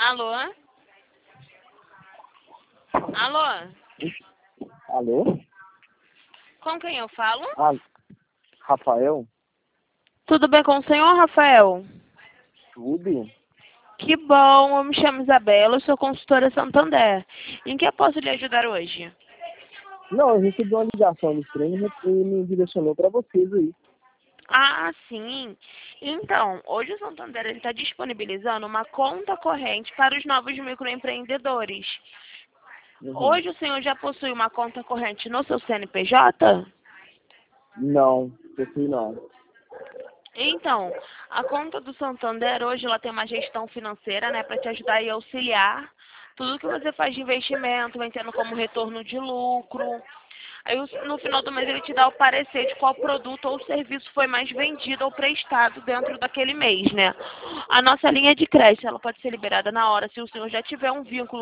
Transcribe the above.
Alô? Alô? Alô? Com quem eu falo? Ah, Rafael? Tudo bem com o senhor, Rafael? Tudo? Que bom, eu me chamo Isabela, eu sou consultora Santander. Em que eu posso lhe ajudar hoje? Não, eu recebi uma ligação do trem e me direcionou para vocês aí. Ah, sim. Então, hoje o Santander está disponibilizando uma conta corrente para os novos microempreendedores. Uhum. Hoje o senhor já possui uma conta corrente no seu CNPJ? Não, possui não. Então, a conta do Santander hoje ela tem uma gestão financeira, né, para te ajudar e auxiliar. Tudo que você faz de investimento vem tendo como retorno de lucro. Aí no final do mês ele te dá o parecer de qual produto ou serviço foi mais vendido ou prestado dentro daquele mês, né? A nossa linha de crédito, ela pode ser liberada na hora se o senhor já tiver um vínculo